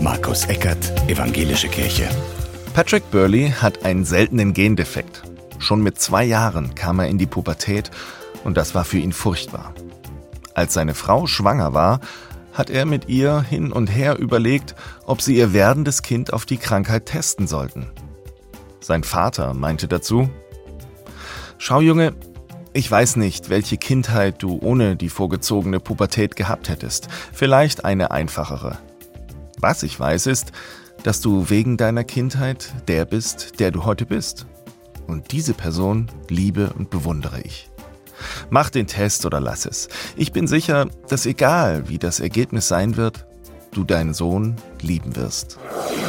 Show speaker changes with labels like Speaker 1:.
Speaker 1: Markus Eckert, Evangelische Kirche.
Speaker 2: Patrick Burley hat einen seltenen Gendefekt. Schon mit 2 Jahren kam er in die Pubertät und das war für ihn furchtbar. Als seine Frau schwanger war, hat er mit ihr hin und her überlegt, ob sie ihr werdendes Kind auf die Krankheit testen sollten. Sein Vater meinte dazu: »Schau, Junge, ich weiß nicht, welche Kindheit du ohne die vorgezogene Pubertät gehabt hättest. Vielleicht eine einfachere. Was ich weiß ist, dass du wegen deiner Kindheit der bist, der du heute bist. Und diese Person liebe und bewundere ich. Mach den Test oder lass es. Ich bin sicher, dass egal wie das Ergebnis sein wird, du deinen Sohn lieben wirst.«